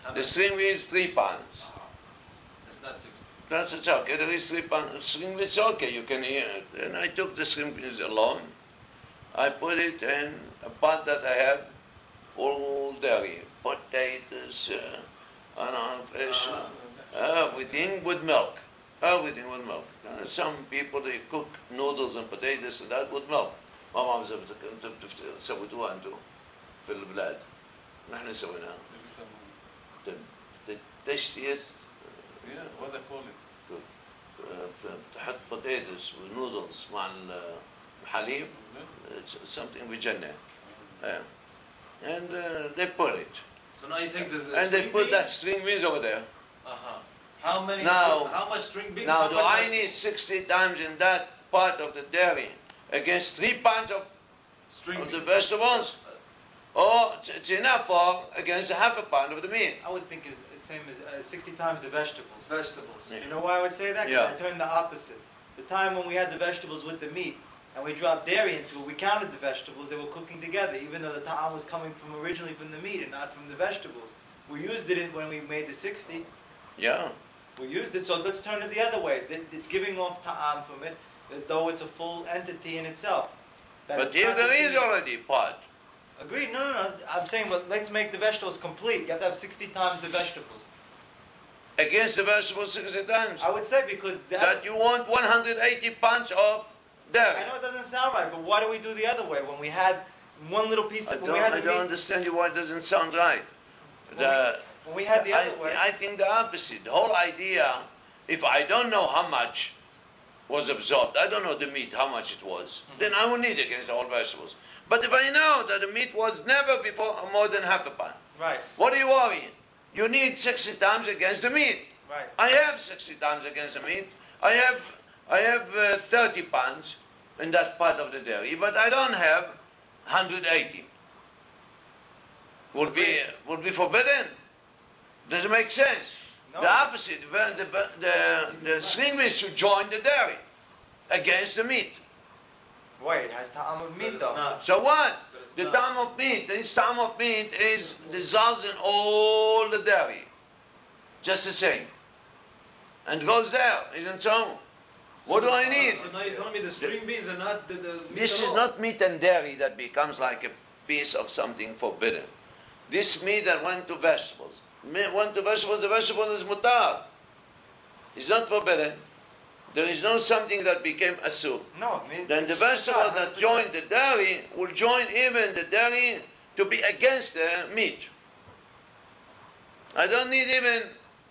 The string meat is 3 pounds. It's not 60. That's it's okay. There is 3 pounds. String meat is okay. You can hear it. And I took the string meat alone. I put it in a pot that I have, all dairy, potatoes, fish, everything with milk. Everything with milk. Some people they cook noodles and potatoes and that with milk. ما ماما سويتوها انتم في البلاد. نحن سويناها. The tastiest. Yeah, what they call it? تحط potatoes ونودلز مع الحليب. It's something بجنة. And they put it. So now you take the and they string put beans? that string beans over there. How many? Now, how much string beans? Now, how do much I rice? need 60 times in that part of the dairy against 3 pounds of string the beans? vegetables? Or it's enough for against half a pound of the meat? I would think it's the same as 60 times the vegetables. Vegetables. You know why I would say that? 'Cause Yeah. I turned the opposite. The time when we had the vegetables with the meat, and we dropped dairy into it, we counted the vegetables, they were cooking together, even though the ta'am was coming from originally from the meat and not from the vegetables. We used it when we made the 60. Yeah. We used it, so let's turn it the other way. It's giving off ta'am from it as though it's a full entity in itself. That But it's here not there the is same- already pot. Agreed, no. I'm saying, but let's make the vegetables complete. You have to have 60 times the vegetables. Against the vegetables 60 times. I would say because That you want 180 pounds of dairy. I know it doesn't sound right, but why do we do the other way? When we had one little piece I of, don't, when we had I the don't meat, understand you why it doesn't sound right. when we had the other way, I think the opposite. The whole idea, if I don't know how much was absorbed, I don't know the meat, how much it was, then I will need against all vegetables. But if I know that the meat was never before more than half a pound, right, what are you worrying? You need 60 times against the meat. right. I have 60 times against the meat. I have 30 pounds in that part of the dairy, but I don't have 180. Would be forbidden. Doesn't make sense. No. The opposite. The string meat should join the dairy against the meat. Wait, it has ta'am of But meat it's though. not. So what? But it's The not. time of meat, this time of meat is dissolves in all the dairy, just the same, and goes there, isn't so? What do I need? So now you're telling me the string beans are not the meat This at is all? not meat and dairy that becomes like a piece of something forbidden. This meat that went to vegetables. Went to vegetables, the vegetable is mutar. It's not forbidden. There is no something that became asur. No, meat. Then the vegetable that joined the dairy will join even the dairy to be against the meat. I don't need even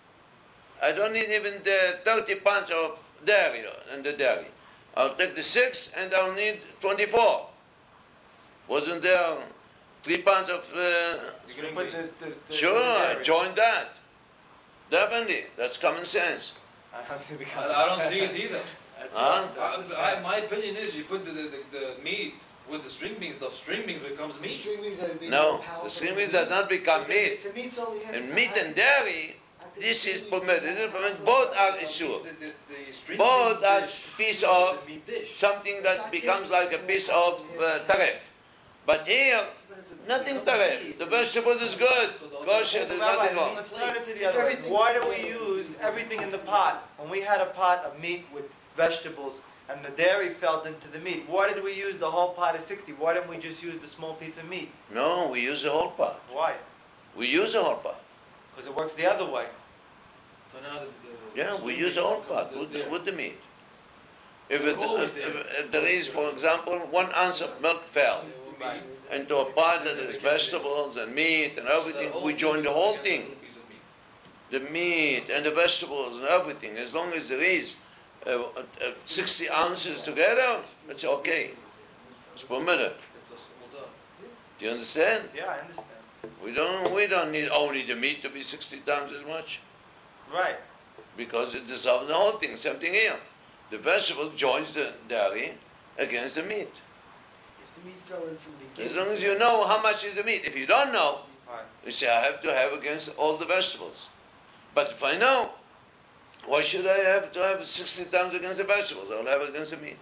the 30 pounds of dairy in the dairy. I'll take the 6 and I'll need 24. Wasn't there 3 pounds of You can put the sure, I dairy. joined that. Definitely. That's common sense. I don't see, I don't see it either. That's Huh? right. My opinion is you put the meat with the string beans. The string beans becomes The meat. string beans are being No, more palatable the string than beans meat. does not become meat. The meat's only here. And meat and dairy, this is permitted. Both are issue. The string Both bean are dish piece is of a meat dish. something that becomes like a piece of taref. But here, nothing taref. The vegetables is good. Kosher, there's nothing wrong. Let's turn it to the other way. Why do we use everything in the pot? When we had a pot of meat with vegetables and the dairy fell into the meat, why did we use the whole pot of 60? Why didn't we just use the small piece of meat? No, we use the whole pot. Why? We use the whole pot. Because it works the other way. So now Yeah, we use the whole pot with the meat. If Always there. if there is, for example, 1 ounce of milk fell Right. into a pot that is vegetables and meat and everything, we join the whole thing. The meat and the vegetables and everything, as long as there is 60 ounces together, it's okay. It's permitted. Do you understand? Yeah, I understand. We don't need only the meat to be 60 times as much, Right. because it dissolves the whole thing. Same thing here. The vegetable joins the dairy against the meat. If the meat fell in from the beginning. As long as you know how much is the meat. If you don't know, Right. you say, I have to have against all the vegetables. But if I know, why should I have to have 60 times against the vegetables? I'll have against the meat.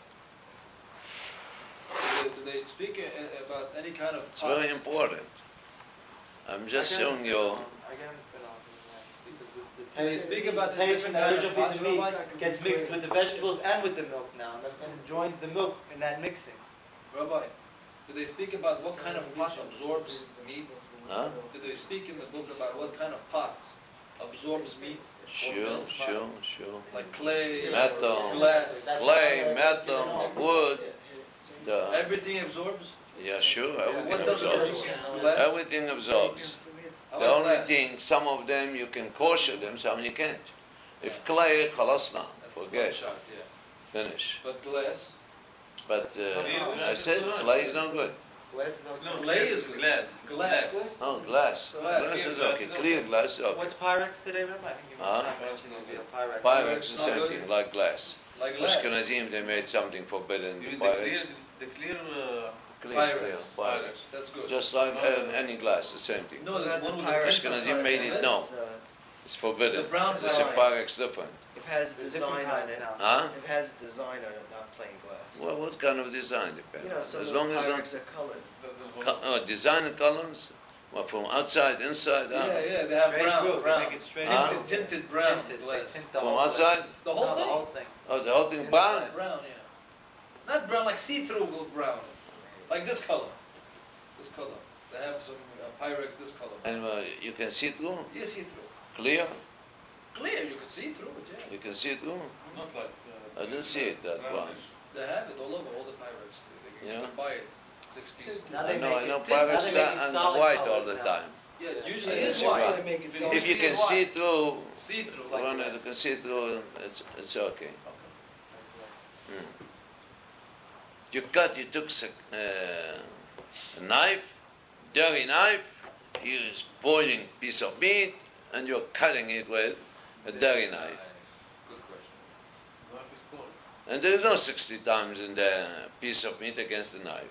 Do they speak about any kind of It's very important. I'm just showing you. I can understand all The They speak about the taste from the different original kind of piece of meat pots, gets mixed with the vegetables and with the milk now, and joins the milk in that mixing. Rabbi, do they speak about what kind of pot absorbs meat? Huh? Do they speak in the book about what kind of pot absorbs meat? Or Sure, milk? sure. Like clay, Metal. or glass. Clay, metal, wood. Everything absorbs? Yeah, sure, What everything doesn't absorbs. absorb? Glass? Everything absorbs. How The about only glass? thing, some of them you can kosher them, some you can't. If clay, khalasna, That's one forget, shot, yeah. finish. But glass? But I said clay is no good. Clay is good. Glass. Glass. Oh, glass. Glass. Glass is okay. Clear glass is okay. What's Pyrex today, Rabbi? I think you Huh? mentioned there'll be a Pyrex. Pyrex is the same thing, like glass. Like glass. Ashkenazim, they made something forbidden. You The mean Pyrex. the clear Clear, Pyrex. Pyrex. That's good. Just like any glass, the same thing. No, there's one with Pyrex. the Ashkenazim made it, no. It's forbidden. It's a brown It's a design. Pyrex different. If it has a There's different design on kinds it, now. Huh? if it has a design on it, not plain glass. Well, what kind of design You depends? know, some As of long the as Pyrex are colored. not design and colors, well, from outside, inside, Yeah, out. yeah, they have Straight brown, through, they brown. make it straight Huh? through. Tinted brown Tinted, they glass. tint the From whole outside, The No, whole the thing? whole thing. oh, the whole thing Tinted brown. glass. Brown, yeah. Not brown, like see-through brown. Like this color. This color. They have some Pyrex this color. And you can see through, Yeah, see-through. clear, Clear, you can see through it, yeah. you can see through. Not like. I didn't see it that brown. They have it all over, all the Pyrex. You Yeah. can buy it. 60s. Now I they know, make I know it- now Pyrex they make it and solid white all colors the now. time. Yeah, usually Yeah, it is it's white. white. They make it If dark. If you can see through, See-through, like one that. you can see through, it's okay. You took a knife, dirty knife, you're boiling piece of meat, and you're cutting it with a dirty knife. Good question. Knife is cold. And there is no 60 times in the piece of meat against the knife.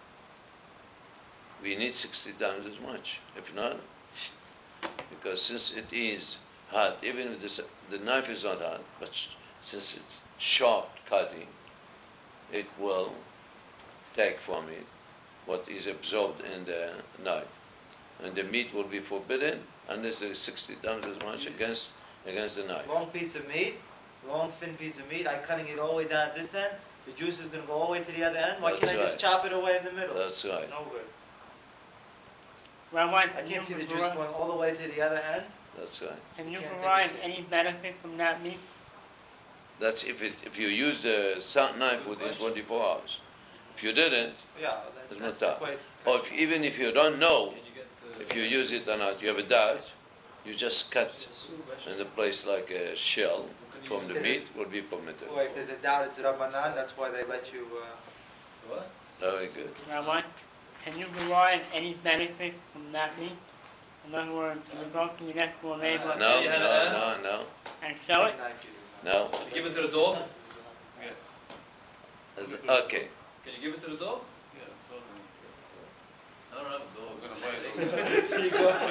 We need 60 times as much. If not, because since it is hot, even if the knife is not hot, but since it's sharp cutting, it will take from it what is absorbed in the knife. And the meat will be forbidden unless there is 60 times as much against the knife. Long piece of meat, long thin piece of meat, I'm cutting it all the way down at this end, the juice is gonna go all the way to the other end, why That's can't I just right. chop it away in the middle? That's right. No good. Rabbi, I can't see the juice going all the way to the other end. That's right. can you Can't take provide it. any benefit from that meat? That's if you use the knife within 24 hours. If you didn't, Yeah, It's that's not the that. place. or even if you don't know Can you get the... if you use it or not, you have a doubt, you just cut in the place like a shell from the meat will be permitted. Or if there's a doubt, it's Rabbanan, that's why they let you, What? Very good. Rabbi, can you provide any benefit from that meat? In other words, you go to your next door neighbor No, you had no. and sell it? No. Can you give it to the dog? Okay. Can you give it to the dog? Yeah, totally. I don't have a dog. We're gonna buy it.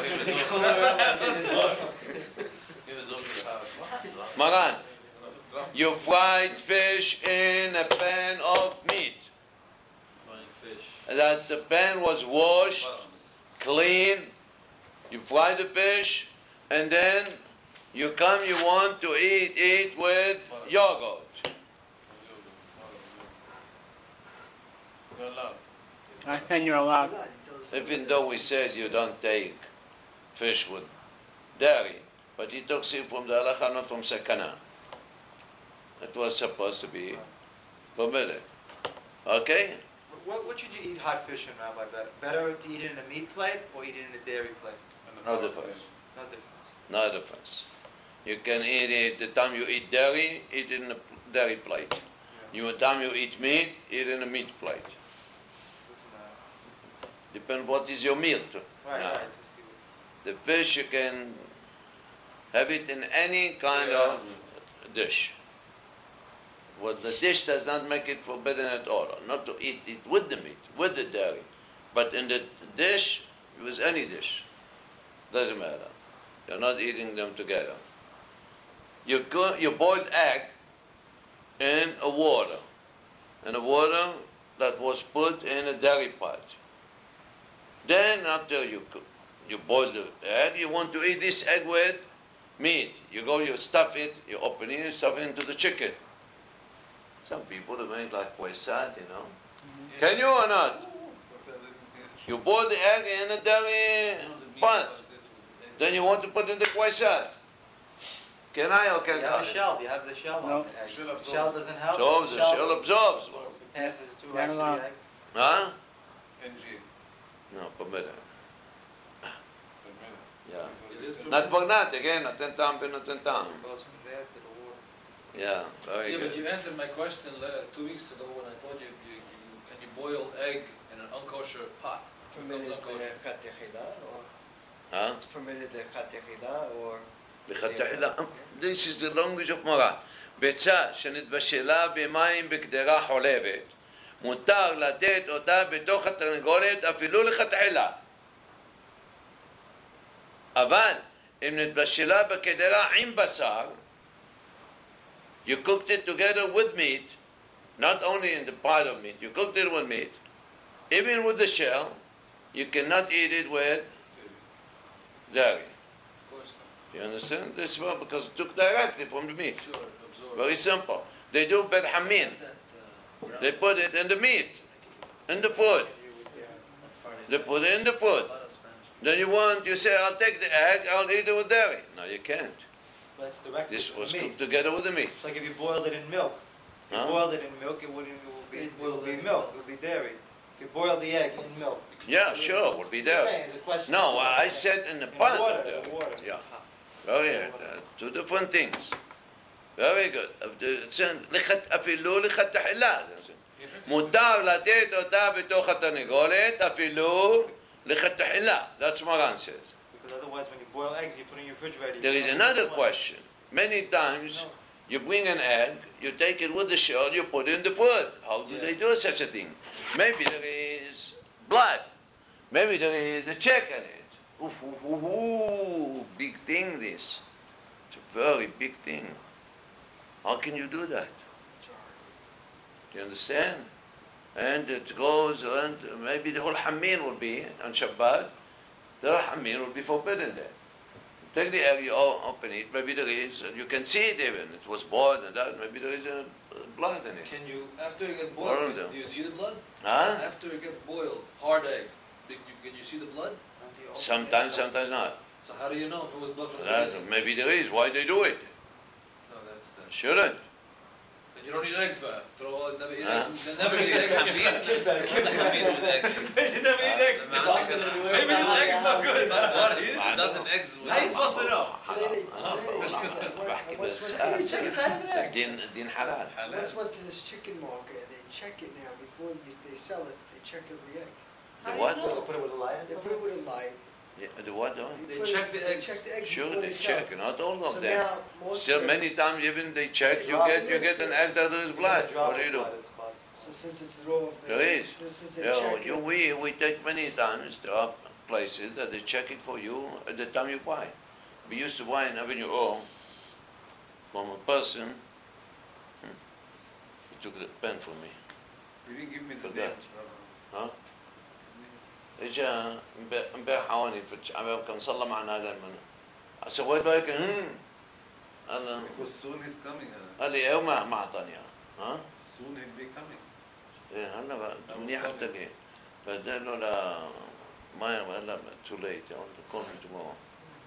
Give it over to the house. Maran, you fried fish in a pan of meat. Buying fish. That the pan was washed, clean. You fry the fish, and then you want to eat it with yogurt. You're allowed. I said you're allowed. Even though we said you don't take fish with dairy, but he took it from the halacha, not from sakana. It was supposed to be permitted. Okay? What should you eat hot fish in, Rabbi? Better to eat it in a meat plate or eat it in a dairy plate? No difference. No difference. No difference. You can eat it the time you eat dairy, eat it in a dairy plate. The time you eat meat, eat in a meat plate. Doesn't matter. Depends what is your meal. Right, Now, right. I see. the fish you can have it in any kind of dish. Well, the dish does not make it forbidden at all. Not to eat it with the meat, with the dairy. But in the dish, with any dish. Doesn't matter. You're not eating them together. You boiled egg in a water. In a water that was put in a dairy pot. Then after you boil the egg, you want to eat this egg with meat. You go, you stuff it, you open it, you stuff it into the chicken. Some people they make like kwaisat, you know. Can you or not? You boil the egg in a dairy pot. Then you want to put in the kwaisat. Can I or You can have I? a shell. You have the shell No. on the egg. The shell doesn't help. So the shell absorbs. passes to Not right to allowed. the egg. Huh? NG. No, permitted. Yeah. It is Not bagnat, again, atentam, pinatentam. It goes from there to the water. Yeah, very Yeah, but good. you answered my question 2 weeks ago when I told you, can you boil egg in an unkosher pot? Permitted Becomes unkosher. lechatechila, or Huh? it's permitted lechatechila, or This is the language of Moran. ביצה שנתבשלה במים בקדרה חולבת, מותר לתת אותה בתוך התרנגולת אפילו לכתחילה. אבל אם נתבשלה בקדרה עם בשר, you cooked it together with meat, not only in the pot of meat, you cooked it with meat, even with the shell, you cannot eat it with dairy. Of course not. You understand? This one because it took directly from the meat. Sure, absorb. Very simple. They do bet hamin. Brown. They put it in the meat, in the food. They put it in the food. A lot of Spanish. Then you say, I'll take the egg, I'll eat it with dairy. No, you can't. That's directly This from was the meat. cooked together with the meat. It's like if you boiled it in milk. If you Huh? boiled it in milk, it would be milk. It would be dairy. If you boil the egg in milk. Yeah, sure, it would be I'm dairy. saying, it's a question. No, I said in the In pot water, of dairy. in water. Yeah. Very good. Two different things. Very good. אפילו לכתחילה. מותר לתת אותה בתוך התרנגולת אפילו לכתחילה. That's Moran says. Because otherwise, when you boil eggs, you put in your refrigerator. There is another question. Many times you bring an egg, you take it with the shell, you put it in the food. How do they do such a thing? Maybe there is blood. Maybe there is a check in it. Ooh, ooh, ooh, ooh, big thing this. It's a very big thing. How can you do that? Do you understand? And it goes, and maybe the whole hameen will be on Shabbat. The whole hameen will be forbidden there. Take the egg, you open it, maybe there is, you can see it even, it was boiled and that, maybe there is blood in it. Can you, after it gets One of boiled, them. do you see the blood? Huh? After it gets boiled, hard egg, can you see the blood? Sometimes, sometimes not. So how do you know if it was blood from the That, beginning? maybe there is, why they do it? No, that's the. Shouldn't. Then you don't eat eggs, but throw all, never eat Huh? eggs. Never eat eggs. You never eat eggs. Maybe this egg is not good. I Doesn't know. eggs. How are you supposed to know? Din halal. Let's went to this chicken market and they check it now before they sell it. They check every egg. The what? Put it with a light. They put it with a light. Yeah, the what though? They put check it- the eggs. They check the eggs Sure, before they they sell check, it. not all So of them. now most Still, of them, many times even they check, you get an egg that there is blood. What do you do? so since it's raw, There is. since they Yeah, check it, we take many times, there are places that they check it for you at the time you buy. We used to buy in Avenue O from a person, he took the pen from me. You didn't give me the Forgot. name. ها؟ اجا امبارح حواني كان صلى معنا قال منه سويت له هيك قال Because soon he's coming. قال لي ايه ما اعطاني اياها ها؟ Soon he'll be coming. ايه هلا بقى منيح التقي فقال له لا ما هلا too late I want to call him tomorrow.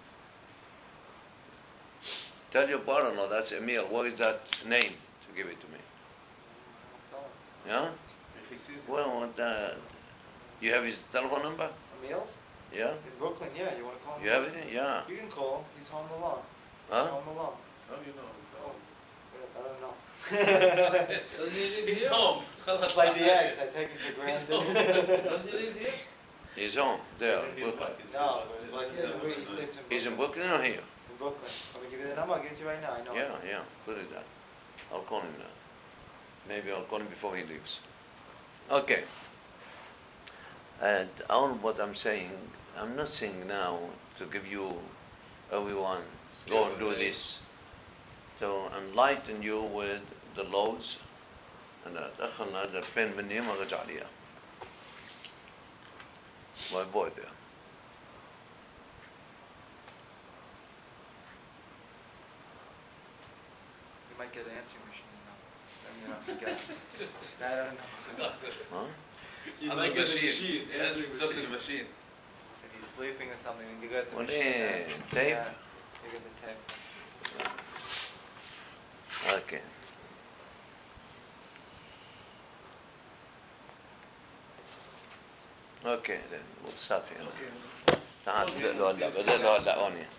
Tell your brother-in-law that's Emil. What is that name to give it to me? Yeah? If he sees Well, what, you have his telephone number? Meals? Yeah? In Brooklyn, yeah. You want to call him? You have it? Yeah. You can call. He's home alone. Huh? Home alone. how do you know? It's all. I don't know. Doesn't he live He's here? home. It's like the eggs. I take it for granted. Does he live here? He's home. There. He's in his Brooklyn. life. No, it's like he sleeps in Brooklyn. He's in Brooklyn or here? In Brooklyn. Let me give you the number. I'll give it to you right now. I know. Yeah, yeah. Put it down. I'll call him now. Maybe I'll call him before he leaves. Okay. And all what I'm saying, I'm not saying now to give you, everyone, go and do this. To enlighten you with the laws. And أخذنا هذا البين مني ما رجع لي. My boy there. might get an answering machine. Then you have to guess. I don't know. Huh? You On might the get a machine. Yes, Answering it's up to machine. the machine. If he's sleeping or something, then you got the Well, machine. tape? Yeah, you get the tape. Okay. Okay, then we'll stop here. Okay. تعال بدأ له هلا هون